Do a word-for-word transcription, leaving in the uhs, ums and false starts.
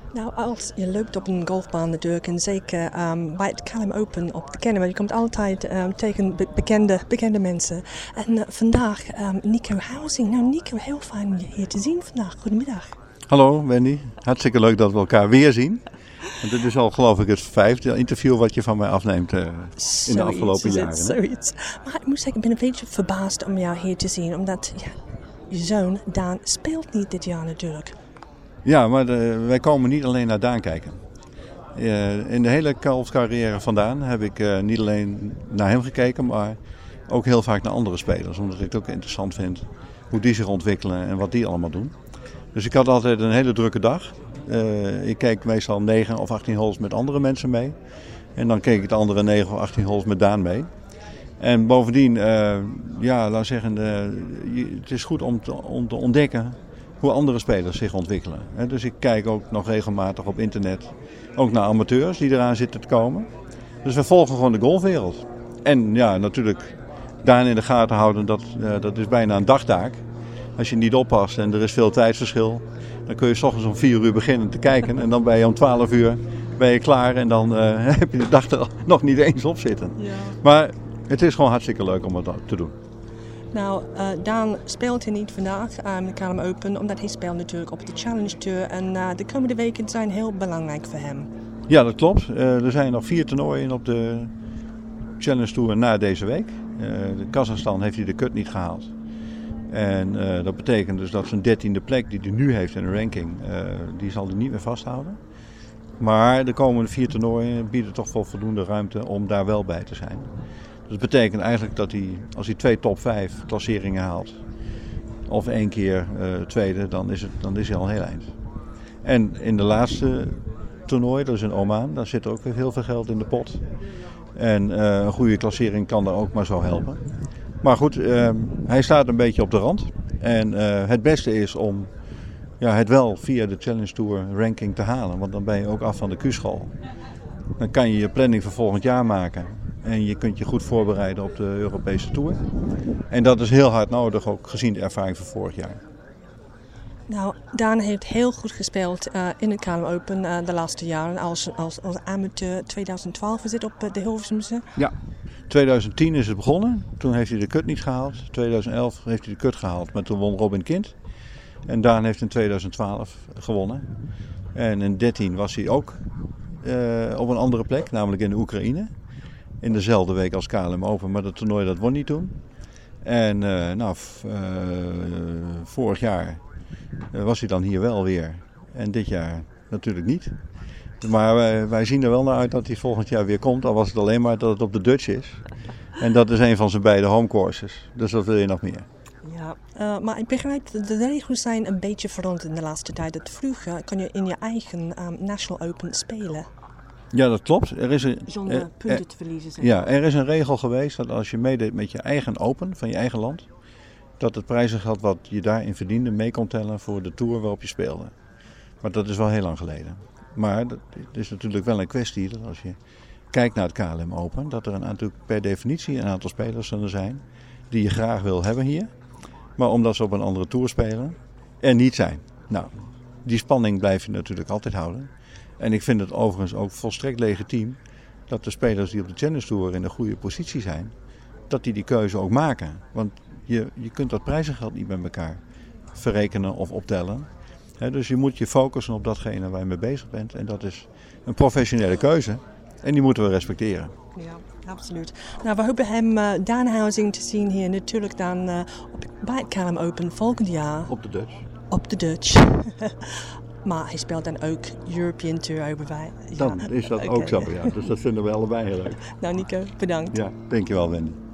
Nou, als je loopt op een golfbaan natuurlijk en zeker um, bij het Callum Open op de Kennemer, je komt altijd um, tegen be- bekende, bekende mensen. En uh, vandaag um, Nico Housing. Nou Nico, heel fijn om je hier te zien vandaag. Goedemiddag. Hallo Wendy, hartstikke leuk dat we elkaar weer zien. Want dit is al geloof ik het vijfde interview wat je van mij afneemt uh, in de afgelopen jaren. Zoiets. Maar ik moet zeggen, ik ben een beetje verbaasd om jou hier te zien, omdat ja, je zoon Daan speelt niet dit jaar natuurlijk. Ja, maar de, wij komen niet alleen naar Daan kijken. Uh, in de hele golfcarrière van Daan heb ik uh, niet alleen naar hem gekeken, maar ook heel vaak naar andere spelers. Omdat ik het ook interessant vind hoe die zich ontwikkelen en wat die allemaal doen. Dus ik had altijd een hele drukke dag. Uh, ik keek meestal negen of achttien holes met andere mensen mee. En dan keek ik de andere negen of achttien holes met Daan mee. En bovendien, uh, ja, laat zeggen, uh, het is goed om te, om te ontdekken hoe andere spelers zich ontwikkelen. He, dus ik kijk ook nog regelmatig op internet, ook naar amateurs die eraan zitten te komen. Dus we volgen gewoon de golfwereld. En ja, natuurlijk Daan in de gaten houden, dat, uh, dat is bijna een dagtaak. Als je niet oppast en er is veel tijdsverschil, dan kun je 's ochtends om vier uur beginnen te kijken. En dan ben je om twaalf uur ben je klaar en dan uh, heb je de dag er nog niet eens op zitten. Ja. Maar het is gewoon hartstikke leuk om het te doen. Nou, uh, Daan speelt hier niet vandaag aan um, de Callum Open, omdat hij speelt natuurlijk op de Challenge Tour. En uh, de komende weken zijn heel belangrijk voor hem. Ja, dat klopt. Uh, er zijn nog vier toernooien op de Challenge Tour na deze week. Uh, de Kazachstan heeft hij de cut niet gehaald. En uh, dat betekent dus dat zijn dertiende plek die hij nu heeft in de ranking, uh, die zal hij niet meer vasthouden. Maar de komende vier toernooien bieden toch wel voldoende ruimte om daar wel bij te zijn. Dus dat betekent eigenlijk dat hij, als hij twee top vijf klasseringen haalt, of één keer uh, tweede, dan is, het, dan is hij al een heel eind. En in de laatste toernooi, dat is in Oman, daar zit ook weer heel veel geld in de pot. En uh, een goede klassering kan daar ook maar zo helpen. Maar goed, uh, hij staat een beetje op de rand. En uh, het beste is om ja, het wel via de Challenge Tour ranking te halen. Want dan ben je ook af van de Q-school. Dan kan je je planning voor volgend jaar maken. En je kunt je goed voorbereiden op de Europese Tour. En dat is heel hard nodig, ook gezien de ervaring van vorig jaar. Nou, Daan heeft heel goed gespeeld uh, in het Callum Open uh, de laatste jaren. Als, als, als amateur twintig twaalf is het op uh, de Hilversumse. Ja, twintig tien is het begonnen. Toen heeft hij de cut niet gehaald. twintig elf heeft hij de cut gehaald, maar toen won Robin Kind. En Daan heeft in twintig twaalf gewonnen. En in dertien was hij ook uh, op een andere plek, namelijk in de Oekraïne. In dezelfde week als K L M Open, maar dat toernooi dat won hij toen. En uh, nou, f, uh, vorig jaar uh, was hij dan hier wel weer. En dit jaar natuurlijk niet. Maar wij, wij zien er wel naar uit dat hij volgend jaar weer komt. Al was het alleen maar dat het op de Dutch is. En dat is een van zijn beide homecourses. Dus dat wil je nog meer. Ja, uh, maar ik begrijp dat de regels zijn een beetje veranderd in de laatste tijd. Dat vroeger kon je in je eigen um, National Open spelen. Ja, dat klopt. Er is een, Zonder er, punten er, te verliezen. Zeg. Ja, er is een regel geweest dat als je meedeed met je eigen Open van je eigen land, dat het prijzengeld wat je daarin verdiende mee kon tellen voor de tour waarop je speelde. Maar dat is wel heel lang geleden. Maar het is natuurlijk wel een kwestie dat als je kijkt naar het K L M Open, dat er een, natuurlijk per definitie een aantal spelers zullen zijn die je graag wil hebben hier. Maar omdat ze op een andere tour spelen, er niet zijn. Nou, die spanning blijf je natuurlijk altijd houden. En ik vind het overigens ook volstrekt legitiem dat de spelers die op de Challenge Tour in een goede positie zijn, dat die die keuze ook maken. Want je, je kunt dat prijzengeld niet met elkaar verrekenen of optellen. He, dus je moet je focussen op datgene waar je mee bezig bent. En dat is een professionele keuze. En die moeten we respecteren. Ja, absoluut. Nou, we hopen hem uh, Daan Housing te zien hier natuurlijk dan uh, op, bij het Callum Open volgend jaar. Op de Dutch. Op de Dutch. Maar hij speelt dan ook European Tour over bij. Ja. Dan is dat okay. Ook zo, ja. Dus dat vinden we allebei heel leuk. Nou Nico, bedankt. Ja, dankjewel Wendy.